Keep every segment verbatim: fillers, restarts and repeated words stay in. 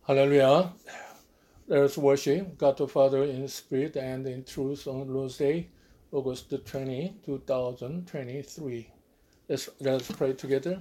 Hallelujah. Let us worship God the Father in spirit and in truth on Lord's Day, August twentieth, twenty twenty-three. Let's, let us pray together.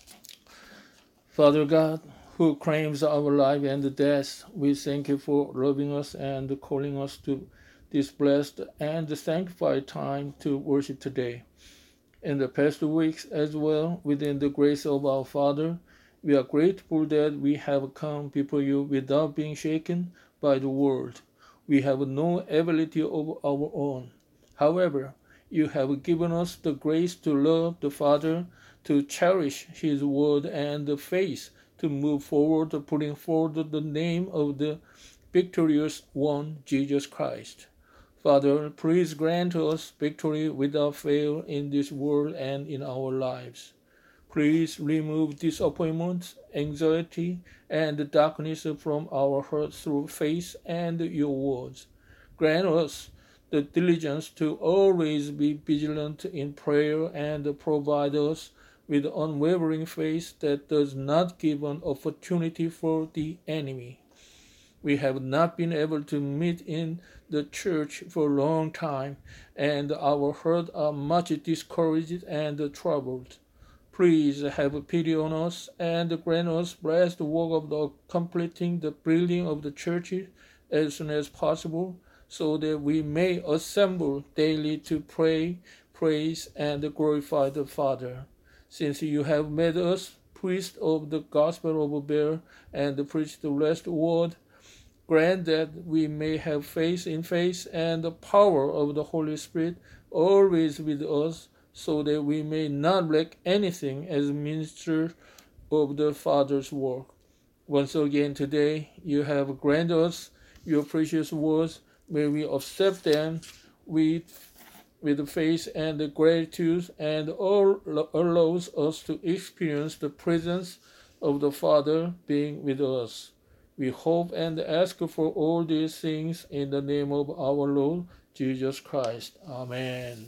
Father God, who claims our life and death, we thank you for loving us and calling us to this blessed and sanctified time to worship today. In the past weeks as well, within the grace of our Father, we are grateful that we have come before you without being shaken by the world. We have no ability of our own. However, you have given us the grace to love the Father, to cherish His word, and the faith to move forward, putting forward the name of the victorious one, Jesus Christ. Father, please grant us victory without fail in this world and in our lives. Please remove disappointment, anxiety, and darkness from our hearts through faith and your words. Grant us the diligence to always be vigilant in prayer and provide us with unwavering faith that does not give an opportunity for the enemy. We have not been able to meet in the church for a long time, and our hearts are much discouraged and troubled. Please have pity on us and grant us blessed work of the completing the building of the church as soon as possible, so that we may assemble daily to pray, praise, and glorify the Father. Since you have made us priests of the gospel of Bear and preach the blessed word, grant that we may have faith in faith and the power of the Holy Spirit always with us, so that we may not lack anything as ministers of the Father's work. Once again today, you have granted us your precious words. May we accept them with, with faith and gratitude, and all allows us to experience the presence of the Father being with us. We hope and ask for all these things in the name of our Lord Jesus Christ. Amen.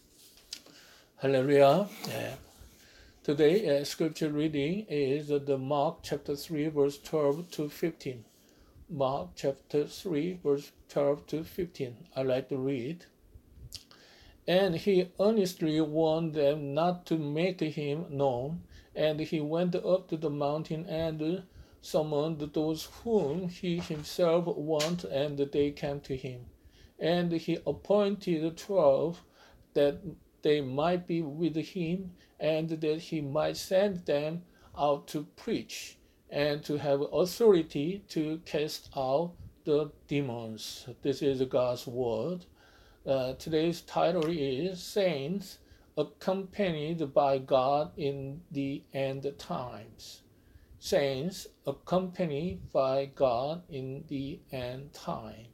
Hallelujah. Yeah. Today, uh, scripture reading is uh, the Mark chapter three, verse twelve to fifteen. Mark chapter three, verse twelve to fifteen. I like to read. And he earnestly warned them not to make him known, and he went up to the mountain and summoned those whom he himself wanted, and they came to him. And he appointed twelve, that they might be with him, and that he might send them out to preach, and to have authority to cast out the demons. This is God's word. Uh, today's title is Saints Accompanied by God in the End Times. Saints accompanied by God in the end time.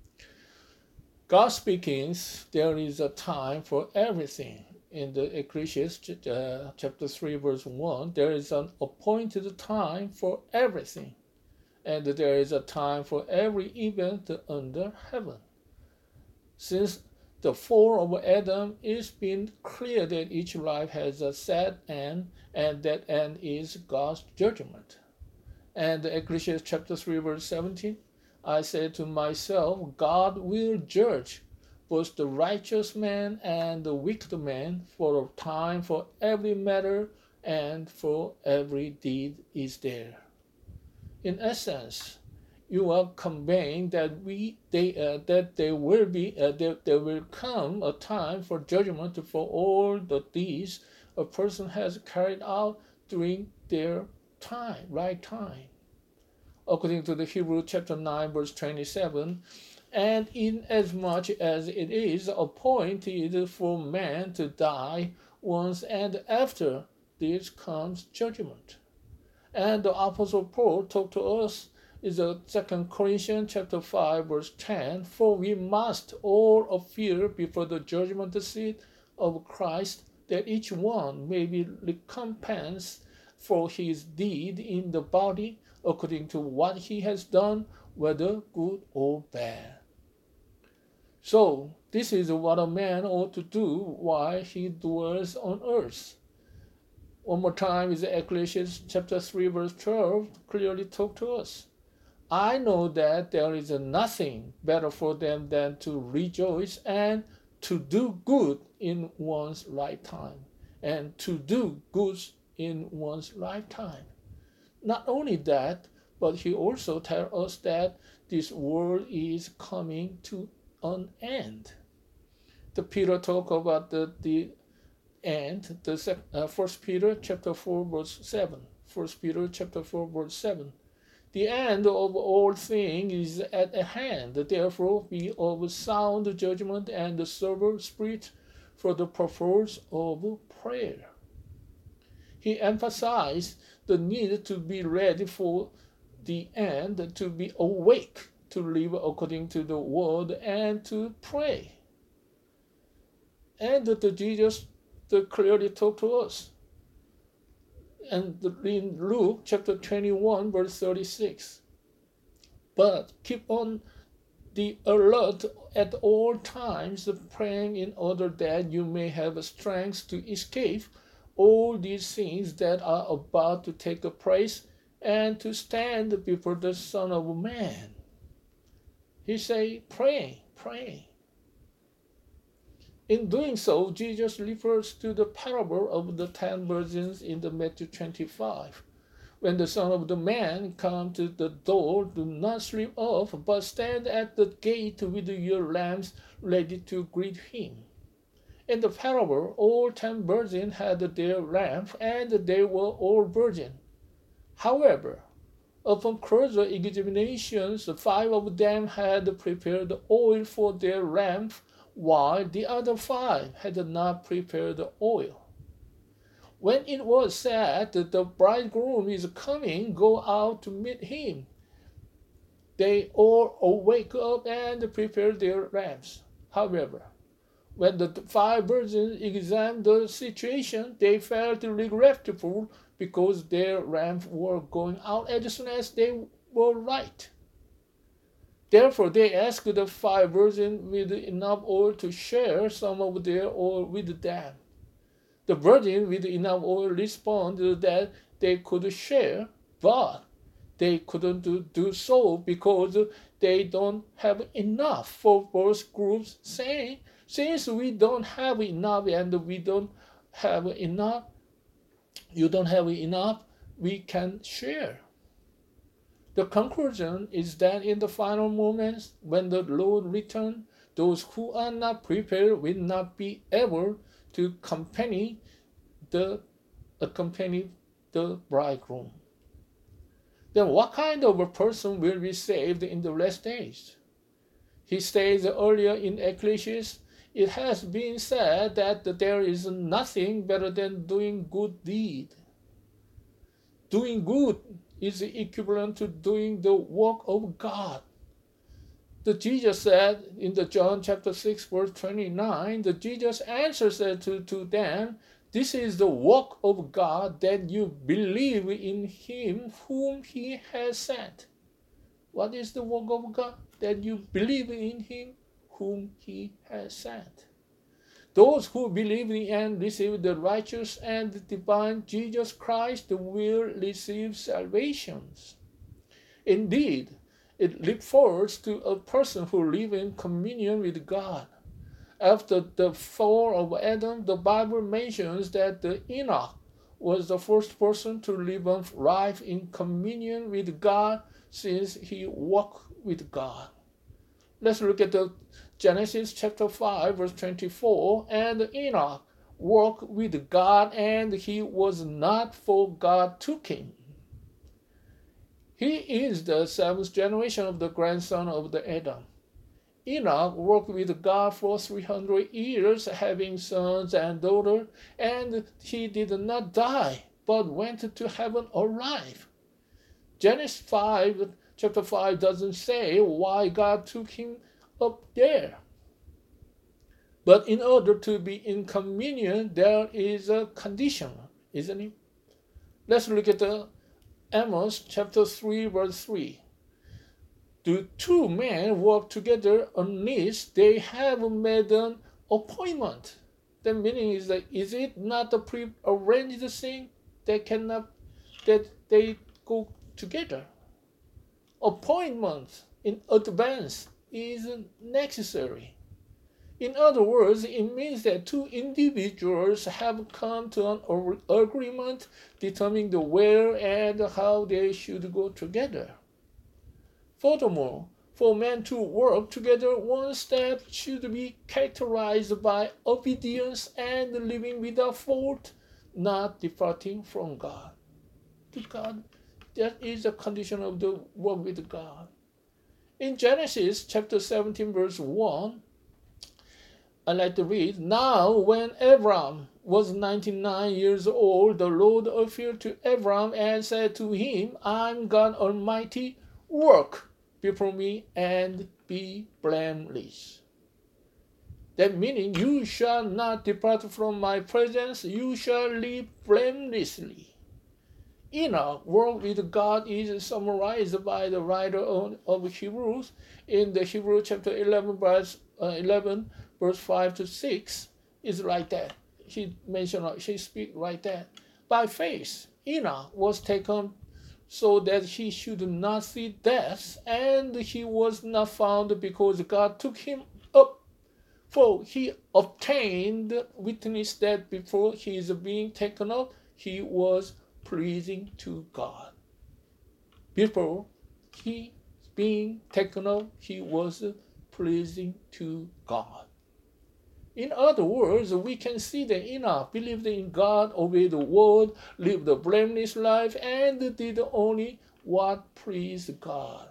God speakings, there is a time for everything. In the Ecclesiastes uh, chapter three, verse one, there is an appointed time for everything, and there is a time for every event under heaven. Since the fall of Adam, it's been clear that each life has a set end, and that end is God's judgment. And Ecclesiastes chapter three, verse seventeen, I said to myself, God will judge both the righteous man and the wicked man, for a time for every matter and for every deed is there. In essence, you are conveying that we they uh, that there will be uh, there, there will come a time for judgment for all the deeds a person has carried out during their time, right time. According to the Hebrew chapter nine, verse twenty-seven, and inasmuch as it is appointed for man to die once, and after this comes judgment. And the Apostle Paul talked to us is the Second Corinthians chapter five, verse ten, for we must all appear before the judgment seat of Christ, that each one may be recompensed for his deed in the body, according to what he has done, whether good or bad. So, this is what a man ought to do while he dwells on earth. One more time is Ecclesiastes chapter three, verse twelve, clearly talk to us. I know that there is nothing better for them than to rejoice and to do good in one's lifetime, and to do good in one's lifetime. Not only that, but he also tells us that this world is coming to an end. The Peter talk about the, the end, the sec, uh, First Peter chapter four verse seven. First Peter chapter four verse seven. The end of all things is at hand. Therefore, be of sound judgment and sober spirit for the purpose of prayer. He emphasized the need to be ready for the end, to be awake, to live according to the word, and to pray. And the Jesus the clearly talked to us. And in Luke chapter twenty-one, verse thirty-six. But keep on the alert at all times, praying in order that you may have strength to escape all these things that are about to take place and to stand before the Son of Man. He say, pray, pray. In doing so, Jesus refers to the parable of the ten virgins in the Matthew twenty-five. When the Son of the Man comes to the door, do not slip off, but stand at the gate with your lamps ready to greet him. In the parable, all ten virgins had their lamps, and they were all virgins. However, upon closer examinations, five of them had prepared oil for their lamps, while the other five had not prepared oil. When it was said that the bridegroom is coming, go out to meet him, they all awake up and prepare their lamps. However, when the five virgins examined the situation, they felt regretful because their lamps were going out as soon as they were light. Therefore, they asked the five virgins with enough oil to share some of their oil with them. The virgins with enough oil responded that they could share, but they couldn't do, do so because they don't have enough for both groups, saying, since we don't have enough and we don't have enough, you don't have enough, we can share. The conclusion is that in the final moments, when the Lord returns, those who are not prepared will not be able to accompany the, accompany the bridegroom. Then what kind of a person will be saved in the last days? He states earlier in Ecclesiastes, it has been said that there is nothing better than doing good deed. Doing good is equivalent to doing the work of God. The Jesus said in the John chapter six, verse twenty-nine, the Jesus answered said to, to them, this is the work of God, that you believe in him whom he has sent. What is the work of God? That you believe in him whom he has sent. Those who believe in and receive the righteous and divine Jesus Christ will receive salvations. Indeed, it refers to a person who lives in communion with God. After the fall of Adam, the Bible mentions that the Enoch was the first person to live a life in communion with God since he walked with God. Let's look at the Genesis chapter five, verse twenty-four. And Enoch walked with God, and he was not, for God took him. He is the seventh generation of the grandson of the Adam. Enoch worked with God for three hundred years, having sons and daughters, and he did not die, but went to heaven alive. Genesis five, chapter five doesn't say why God took him up there. But in order to be in communion, there is a condition, isn't it? Let's look at the Amos chapter three, verse three. Do two men work together unless they have made an appointment? The meaning is that is it not a pre-arranged thing? They cannot, that they go together. A appointment in advance is necessary. In other words, it means that two individuals have come to an agreement determining the where and how they should go together. Furthermore, for men to work together, one step should be characterized by obedience and living without fault, not departing from God. To God, that is the condition of the work with God. In Genesis chapter seventeen, verse one, I like to read, Now when Abram was ninety-nine years old, the Lord appeared to Abram and said to him, I'm God Almighty, work before me and be blameless. That meaning, you shall not depart from my presence, you shall live blamelessly. Enoch work with God is summarized by the writer of Hebrews in the Hebrew chapter eleven, verse uh, eleven, verse five to six. Is like that. He mentioned, he speak like that. By faith, Enoch was taken so that he should not see death, and he was not found because God took him up. For he obtained witness that before his being taken up, he was pleasing to God. Before he being taken up, he was pleasing to God. In other words, we can see that Enoch believed in God, obeyed the word, lived a blameless life, and did only what pleased God.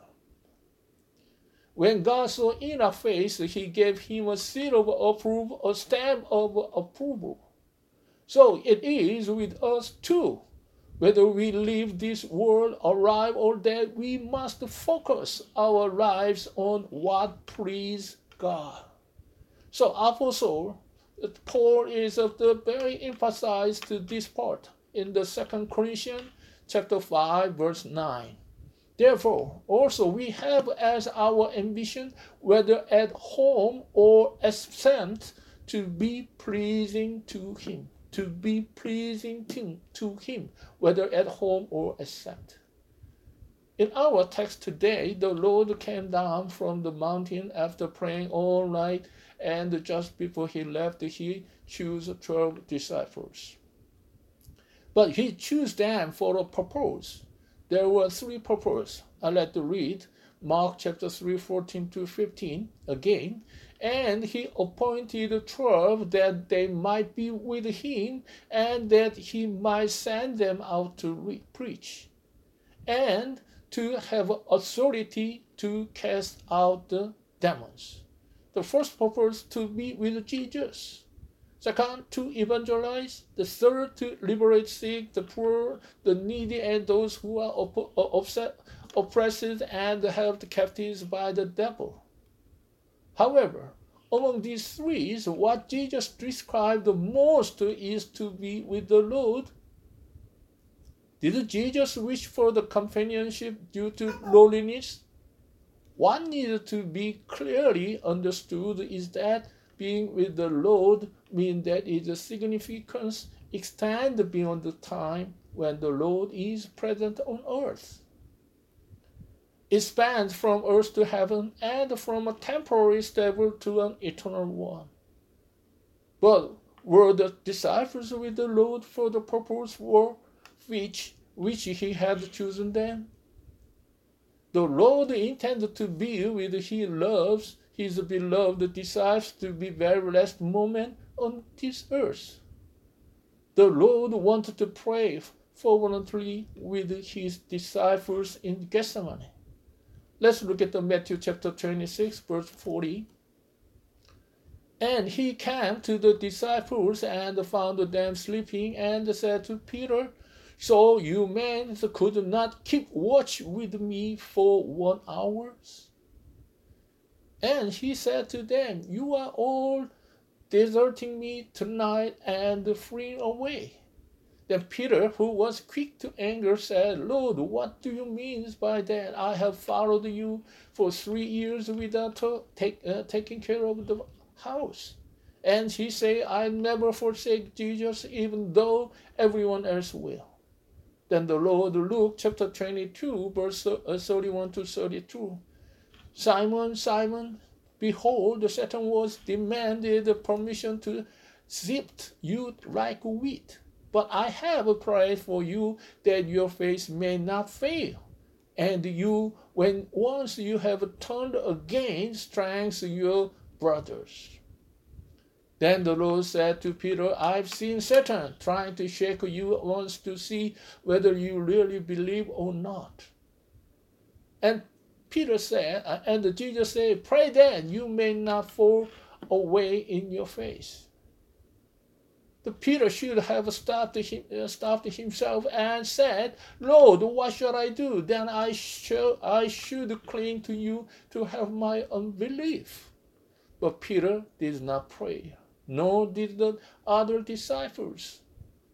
When God saw Enoch's face, he gave him a seal of approval, a stamp of approval. So it is with us too. Whether we leave this world alive or dead, we must focus our lives on what pleases God. So Apostle Paul is of the very emphasized to this part in the Second Corinthians chapter five, verse nine. Therefore, also we have as our ambition, whether at home or absent, to be pleasing to him, to be pleasing to him, whether at home or absent. In our text today, the Lord came down from the mountain after praying all night, and just before he left, he chose twelve disciples. But he chose them for a purpose. There were three purposes. I'd like to read Mark chapter three, fourteen to fifteen again. And he appointed twelve that they might be with him, and that he might send them out to re- preach, and to have authority to cast out the demons. The first purpose, to be with Jesus. Second, to evangelize. The third, to liberate sick, the poor, the needy, and those who are op- upset, oppressed and held captives by the devil. However, among these three, what Jesus described the most is to be with the Lord. Did Jesus wish for the companionship due to loneliness? What needs to be clearly understood is that being with the Lord means that its significance extends beyond the time when the Lord is present on earth. It spans from earth to heaven and from a temporary stable to an eternal one. But were the disciples with the Lord for the purpose for which, which he had chosen them? The Lord intended to be with his loves, his beloved disciples to be very last moment on this earth. The Lord wanted to pray fervently with his disciples in Gethsemane. Let's look at the Matthew chapter twenty-six, verse forty. And he came to the disciples and found them sleeping, and said to Peter, So you men could not keep watch with me for one hour? And he said to them, You are all deserting me tonight and fleeing away. Then Peter, who was quick to anger, said, Lord, what do you mean by that? I have followed you for three years without take, uh, taking care of the house. And he said, I never forsake Jesus, even though everyone else will. Then the Lord, Luke chapter twenty-two, verse thirty-one to thirty-two. Simon, Simon, behold, Satan was demanded permission to sift you like wheat. But I have prayed for you that your faith may not fail. And you, when once you have turned again, strengthen your brothers. Then the Lord said to Peter, I've seen Satan trying to shake you once to see whether you really believe or not. And Peter said, and Jesus said, pray that you may not fall away in your faith. The Peter should have stopped, him, uh, stopped himself and said, Lord, what shall I do? Then I, shall, I should cling to you to have my unbelief. But Peter did not pray, nor did the other disciples.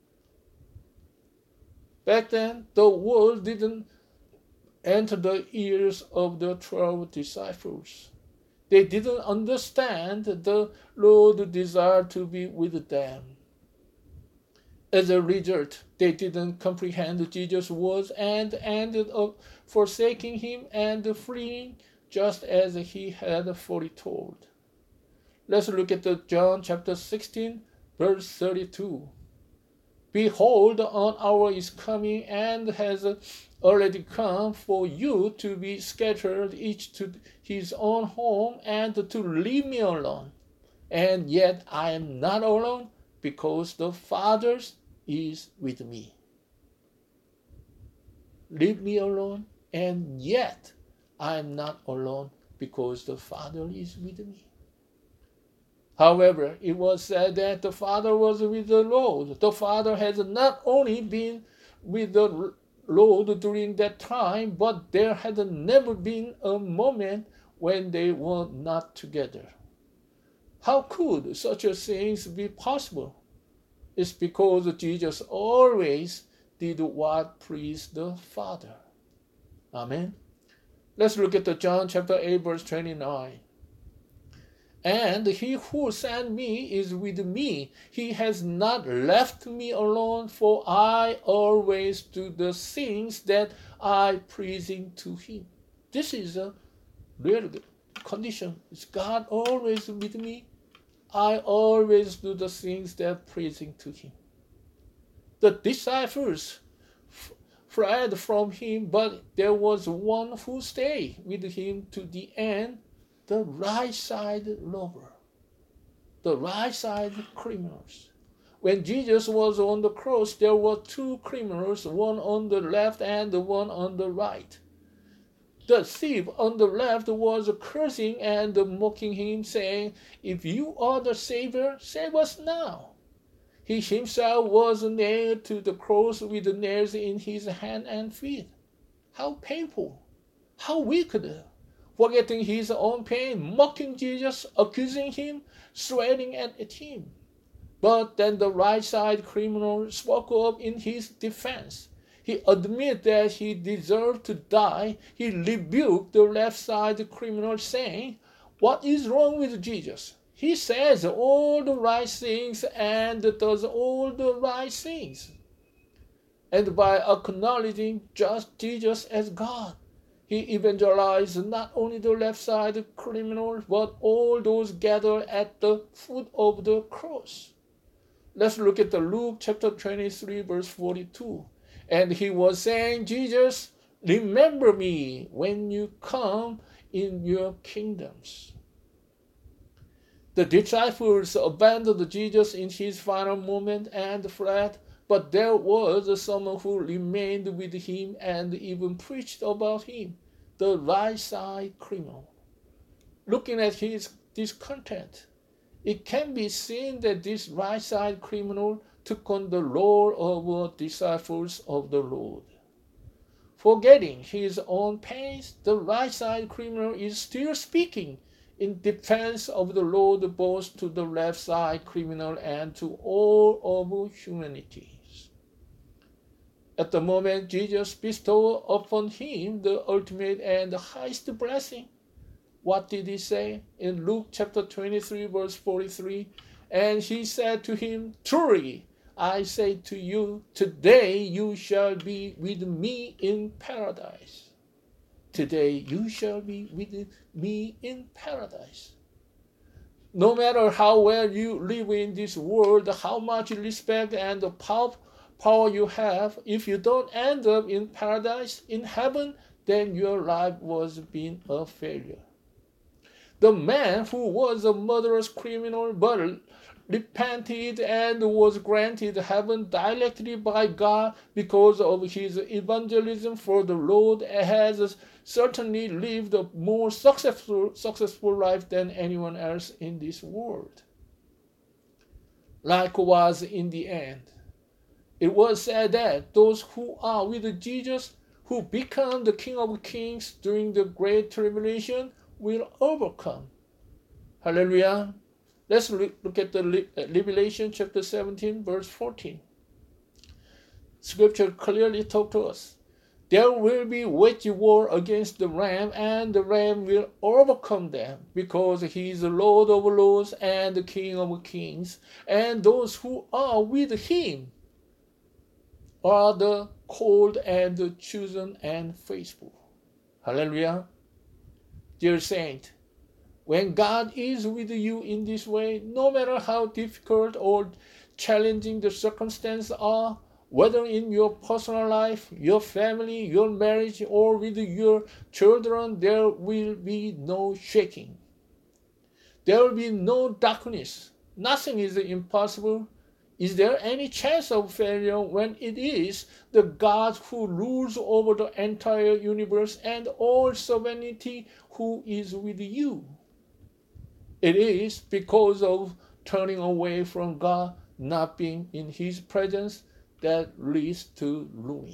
Back then, the word didn't enter the ears of the twelve disciples. They didn't understand the Lord's desire to be with them. As a result, they didn't comprehend Jesus' words and ended up forsaking him and fleeing just as he had foretold. Let's look at the John chapter sixteen, verse thirty-two. Behold, an hour is coming and has already come for you to be scattered each to his own home and to leave me alone. And yet I am not alone, because the Father is with me. Leave me alone, and yet I am not alone, because the Father is with me. However, it was said that the Father was with the Lord. The Father has not only been with the Lord during that time, but there had never been a moment when they were not together. How could such a thing be possible? It's because Jesus always did what pleased the Father. Amen. Let's look at the John chapter eight, verse twenty-nine. And he who sent me is with me. He has not left me alone, for I always do the things that are pleasing to him. This is a real condition. Is God always with me? I always do the things that are pleasing to him. The disciples f- fled from him, but there was one who stayed with him to the end, the right side robber, the right side criminals. When Jesus was on the cross, there were two criminals, one on the left and one on the right. The thief on the left was cursing and mocking him, saying, If you are the Savior, save us now. He himself was nailed to the cross with nails in his hand and feet. How painful, how wicked. Forgetting his own pain, mocking Jesus, accusing him, swearing at him. But then the right side criminal spoke up in his defense. He admitted that he deserved to die. He rebuked the left side criminal, saying, What is wrong with Jesus? He says all the right things and does all the right things. And by acknowledging just Jesus as God, he evangelized not only the left side criminals, but all those gathered at the foot of the cross. Let's look at the Luke chapter twenty-three, verse forty-two. And he was saying, Jesus, remember me when you come in your kingdoms. The disciples abandoned Jesus in his final moment and fled, but there was someone who remained with him and even preached about him, the right side criminal. Looking at his discontent, it can be seen that this right side criminal took on the role of disciples of the Lord. Forgetting his own pains, the right side criminal is still speaking in defense of the Lord, both to the left side criminal and to all of humanity. At the moment Jesus bestowed upon him the ultimate and highest blessing, what did he say? In Luke chapter twenty-three, verse forty-three, and he said to him, Truly, I say to you, today you shall be with me in paradise. Today you shall be with me in paradise. No matter how well you live in this world, how much respect and power, power you have, if you don't end up in paradise, in heaven, then your life was being a failure. The man who was a murderous criminal but repented and was granted heaven directly by God because of his evangelism for the Lord has certainly lived a more successful, successful life than anyone else in this world. Likewise, in the end, it was said that those who are with Jesus, who become the King of Kings during the Great Tribulation, will overcome. Hallelujah. Let's look at the Revelation chapter seventeen, verse fourteen. Scripture clearly talks to us. There will be waged war against the Ram, and the Ram will overcome them, because he is the Lord of lords and the King of kings, and those who are with him are the called and the chosen and faithful. Hallelujah. Dear saint, when God is with you in this way, no matter how difficult or challenging the circumstances are, whether in your personal life, your family, your marriage, or with your children, there will be no shaking. There will be no darkness. Nothing is impossible. Is there any chance of failure when it is the God who rules over the entire universe and all sovereignty who is with you? It is because of turning away from God, not being in his presence, that leads to ruin.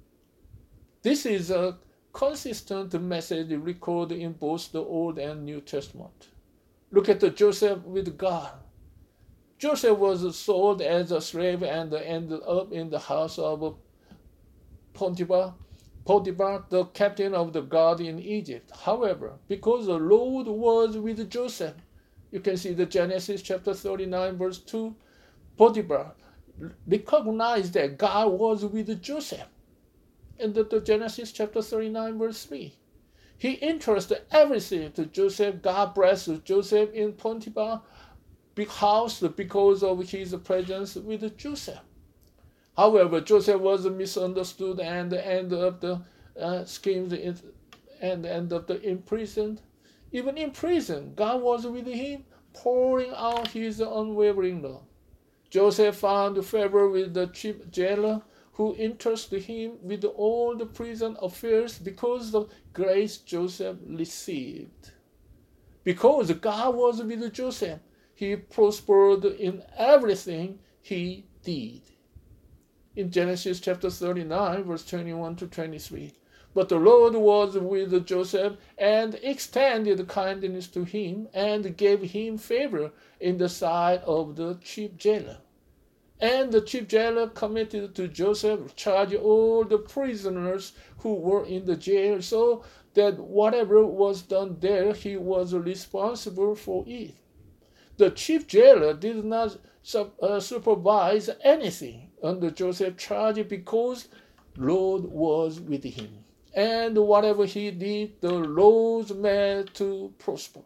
This is a consistent message recorded in both the Old and New Testament. Look at the Joseph with God. Joseph was sold as a slave and ended up in the house of Potiphar, Potiphar, the captain of the guard in Egypt. However, because the Lord was with Joseph, you can see the Genesis chapter thirty-nine, verse two, Potiphar recognized that God was with Joseph. In the, the Genesis chapter thirty-nine, verse three. He entrusted everything to Joseph. God blessed Joseph in Potiphar's big house because of his presence with Joseph. However, Joseph was misunderstood and ended up the uh, schemes and ended up the imprisoned. Even in prison, God was with him, pouring out his unwavering love. Joseph found favor with the chief jailer, who entrusted him with all the prison affairs because of grace Joseph received. Because God was with Joseph, he prospered in everything he did. In Genesis chapter thirty-nine, verse twenty-one to twenty-three. But the Lord was with Joseph and extended kindness to him and gave him favor in the sight of the chief jailer. And the chief jailer committed to Joseph charge all the prisoners who were in the jail, so that whatever was done there, he was responsible for it. The chief jailer did not uh, supervise anything under Joseph's charge because Lord was with him. And whatever he did, the Lord made to prosper.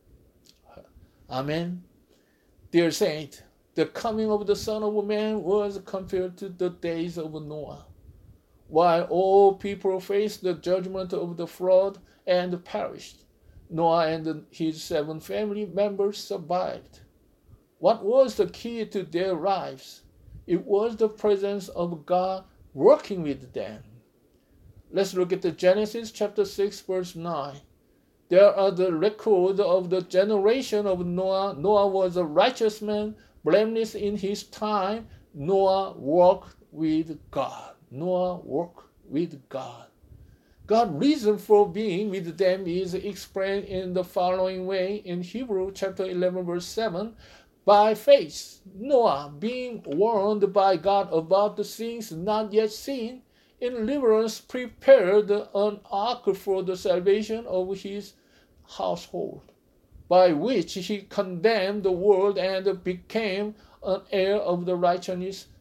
Amen. Dear saint, the coming of the Son of Man was compared to the days of Noah. While all people faced the judgment of the flood and perished, Noah and his seven family members survived. What was the key to their lives? It was the presence of God working with them. Let's look at the Genesis chapter six, verse nine. There are the record of the generation of Noah. Noah was a righteous man, blameless in his time. Noah walked with God. Noah walked with God. God's reason for being with them is explained in the following way in Hebrews chapter eleven, verse seven. By faith, Noah, being warned by God about the things not yet seen, in reverence prepared an ark for the salvation of his household, by which he condemned the world and became an heir of the righteousness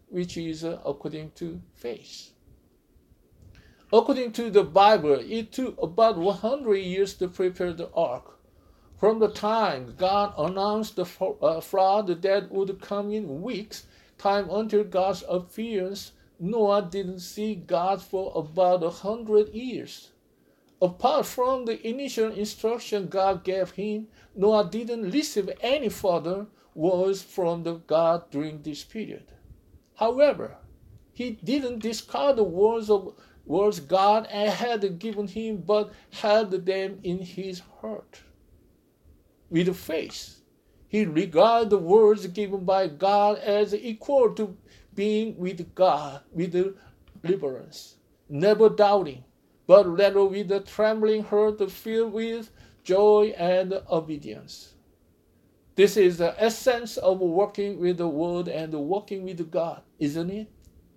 which is uh, according to faith. According to the Bible, it took about one hundred years to prepare the ark. From the time God announced the uh, flood that would come in weeks, time until God's appearance, Noah didn't see God for about a hundred years. Apart from the initial instruction God gave him, Noah didn't receive any further words from the God during this period. However, he didn't discard the words of words God had given him, but held them in his heart. With faith, he regarded the words given by God as equal to being with God with reverence, never doubting, but rather with a trembling heart filled with joy and obedience. This is the essence of working with the Word and working with God, isn't it?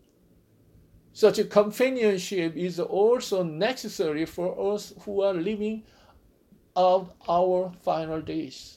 Such a companionship is also necessary for us who are living out our final days.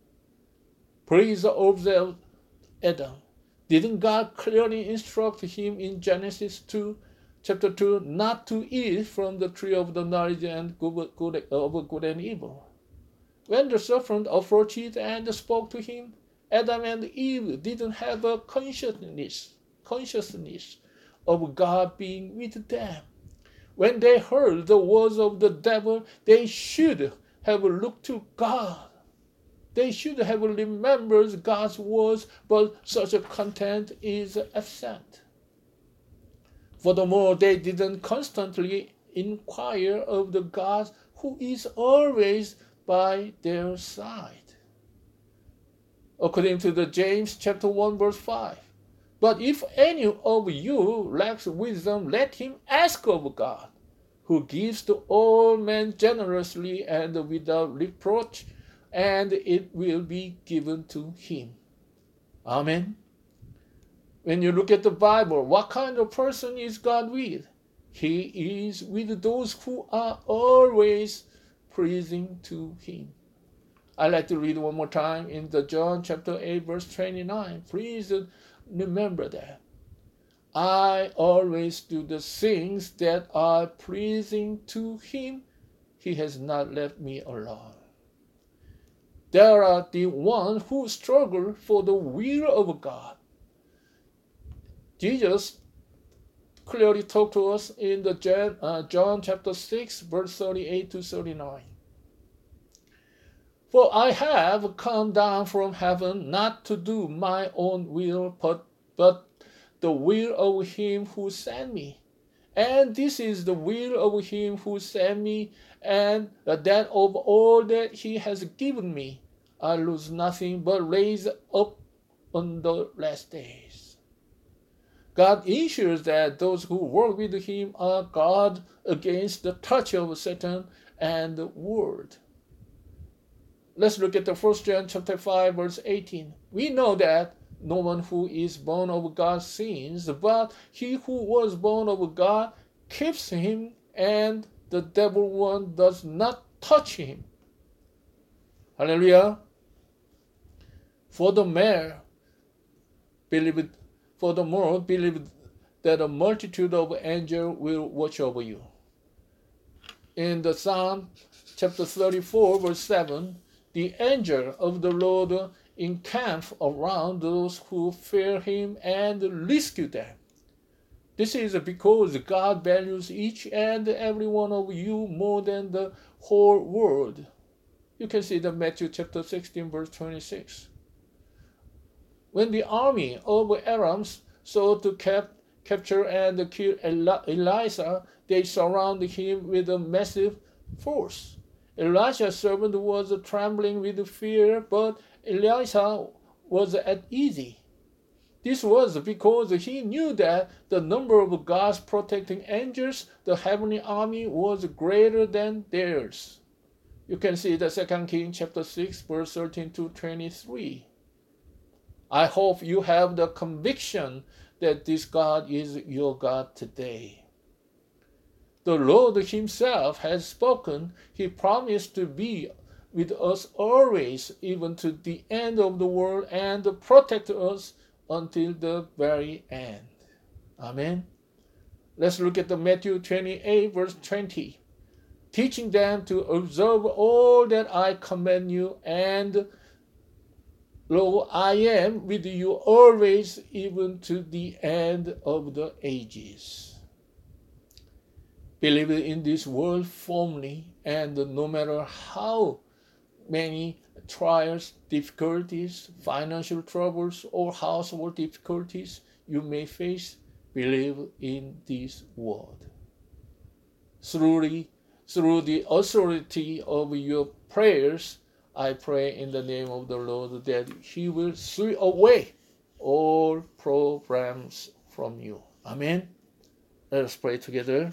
Please observe Adam. Didn't God clearly instruct him in Genesis two, chapter two, not to eat from the tree of the knowledge and good, good, of good and evil? When the serpent approached and spoke to him, Adam and Eve didn't have a consciousness, consciousness of God being with them. When they heard the words of the devil, they should have looked to God. They should have remembered God's words, but such a content is absent. Furthermore, they didn't constantly inquire of the God who is always by their side. According to the James chapter one verse five, but if any of you lacks wisdom, let him ask of God, who gives to all men generously and without reproach, and it will be given to him. Amen. When you look at the Bible, what kind of person is God with? He is with those who are always pleasing to him. I like to read one more time in the John chapter eight verse twenty-nine. Please remember that. I always do the things that are pleasing to him. He has not left me alone. There are the ones who struggle for the will of God. Jesus clearly talked to us in the John, uh, John chapter six, verse thirty-eight to thirty-nine. For I have come down from heaven not to do my own will, but, but the will of him who sent me. And this is the will of him who sent me, and that of all that he has given me, I lose nothing but raise up on the last days. God ensures that those who work with him are guarded against the touch of Satan and the world. Let's look at the First John chapter five, verse eighteen. We know that no one who is born of God sins, but he who was born of God keeps him, and the devil one does not touch him. Hallelujah. For the more believe, for the more believe that a multitude of angels will watch over you. In the Psalm chapter thirty-four, verse seven, the angel of the Lord encamps around those who fear him and rescue them. This is because God values each and every one of you more than the whole world. You can see that Matthew chapter sixteen, verse twenty-six. When the army of Aram sought to cap- capture and kill Eli- Elisha, they surrounded him with a massive force. Elisha's servant was trembling with fear, but Elisha was at ease. This was because he knew that the number of God's protecting angels, the heavenly army, was greater than theirs. You can see the Second Kings chapter six, verse thirteen to twenty-three. I hope you have the conviction that this God is your God today. The Lord himself has spoken. He promised to be with us always, even to the end of the world, and protect us until the very end. Amen. Let's look at the Matthew twenty-eight, verse twenty. Teaching them to observe all that I command you, and lo, I am with you always, even to the end of the ages. Believe in this word firmly, and no matter how many trials, difficulties, financial troubles, or household difficulties you may face, believe in this word. Through the, through the authority of your prayers, I pray in the name of the Lord that He will sweep away all problems from you. Amen. Let us pray together.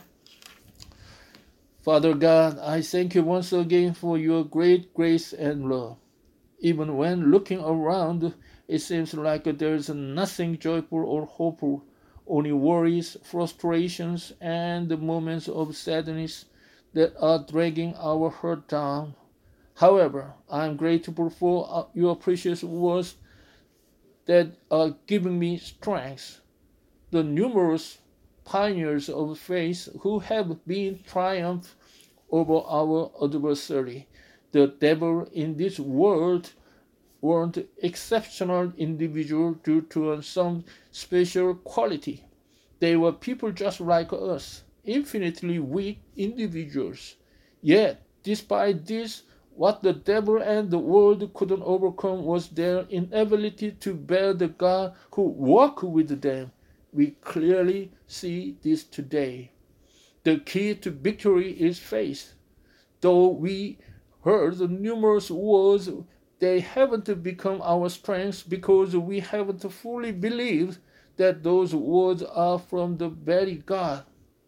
Father God, I thank you once again for your great grace and love. Even when looking around, it seems like there is nothing joyful or hopeful, only worries, frustrations, and the moments of sadness that are dragging our heart down. However, I am grateful for your precious words that are giving me strength. The numerous pioneers of faith who have been triumphed over our adversary, the devil, in this world, weren't exceptional individuals due to some special quality. They were people just like us, infinitely weak individuals. Yet, despite this, what the devil and the world couldn't overcome was their inability to bear the God who walked with them. We clearly see this today. The key to victory is faith. Though we heard the numerous words, they haven't become our strengths because we haven't fully believed that those words are from the very God.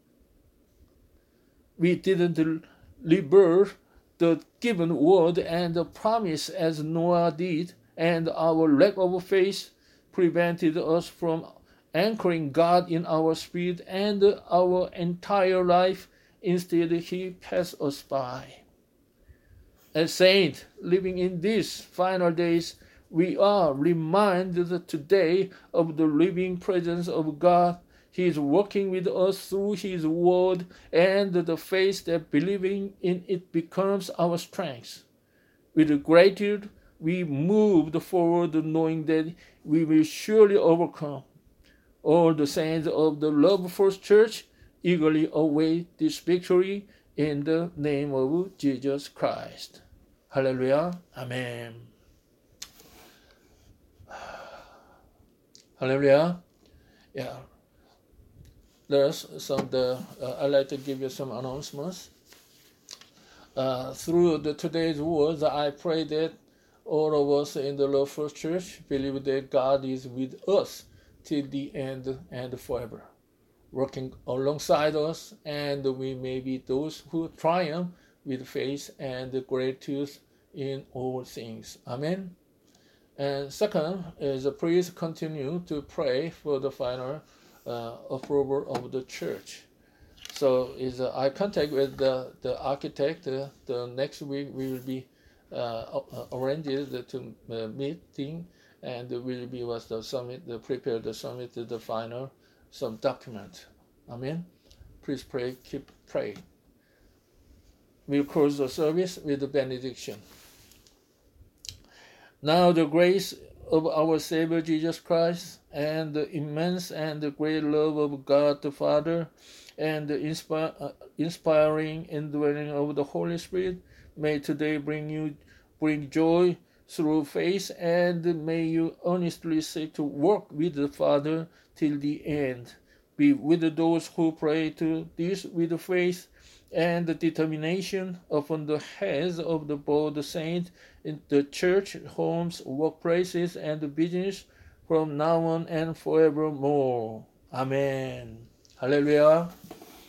We didn't rebirth the given word and the promise as Noah did, and our lack of faith prevented us from anchoring God in our spirit and our entire life. Instead, He passed us by. As saints living in these final days, we are reminded today of the living presence of God. He is working with us through His word, and the faith that believing in it becomes our strength. With gratitude, we move forward knowing that we will surely overcome. All the saints of the Love First Church eagerly await this victory in the name of Jesus Christ. Hallelujah. Amen. Hallelujah. Yeah. There's some the uh, I'd like to give you some announcements. Uh, through the today's words, I pray that all of us in the Love First Church believe that God is with us till the end and forever, working alongside us, and we may be those who triumph with faith and gratitude in all things. Amen. And second is uh, please continue to pray for the final uh, approval of the church. So is uh, I contact with the, the architect. Uh, the next week we will be uh, arranged to uh, meeting, and will be was the summit, the prepare the summit, the final some document. Amen. Please pray, keep praying. We'll close the service with the benediction. Now the grace of our Savior Jesus Christ, and the immense and the great love of God the Father, and the inspire, uh, inspiring indwelling of the Holy Spirit may today bring you bring joy through faith, and may you earnestly seek to work with the Father till the end. Be with those who pray to this with faith and the determination upon the heads of the both saints in the church, homes, workplaces, and business from now on and forevermore. Amen. Hallelujah.